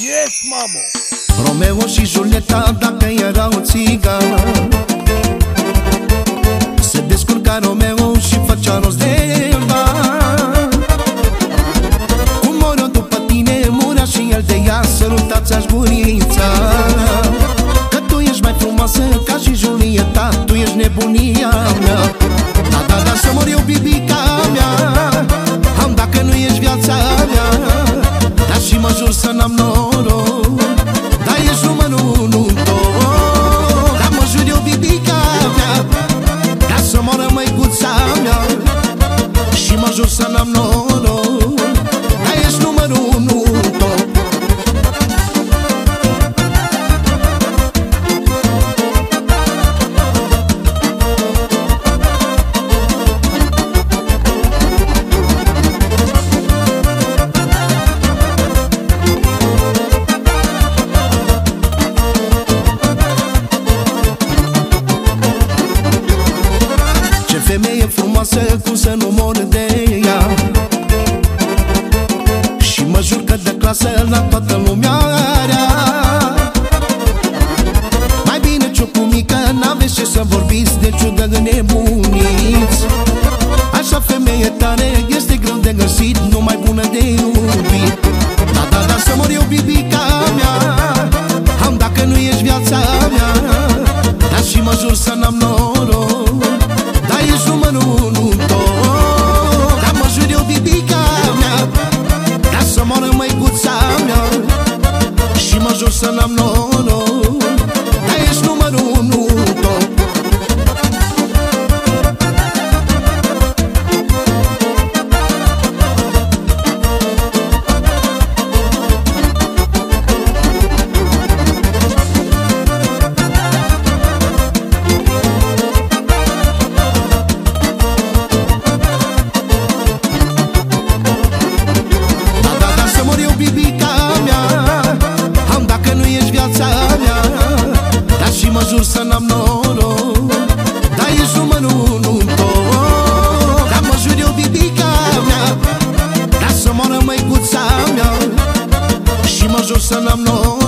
Yes, mamă! Romeo și Julieta, dacă erau țigani, se descurca Romeo și făcea rost de bani. Cum mor eu după tine, murea și el de ea, sărutați-aș gurița. Că tu ești mai frumoasă ca și Julieta, tu ești nebunia mea. Da, da, da, să mor eu, bibica mea, am dacă nu ești viața mea. Dar și mă jur să n-am noroc, dar ești numărul unu în tot. Dar mă jur eu, bibica mea, ca să moră măicuța mea. Și mă jur să n-am noroc, dar ești numărul unu în tot. Femeie frumoasă, cum să nu mor de ea. Și mă jur că de clasă la toată lumea rea. Mai bine ciucumică, n-aveți ce să vorbiți, de ciudă nebuniți. Așa femeie tare este greu de găsit, numai bună de iubit. Da, da, da, să mor eu, bibica mea, am dacă nu ești viața mea. Dar și mă jur să n-am noroc, dar ești numărul unu în tot. Dar mă jur eu, bibica mea, ca să moară măicuța mea. Și mă jur să n-am noroc, dar ești numărul unu în tot. Mă jur să n-am noroc, dar ești numărul unu în tot. Dar mă jur eu, bibica mea, ca să moară măicuța mea. Și mă jur să n-am noroc,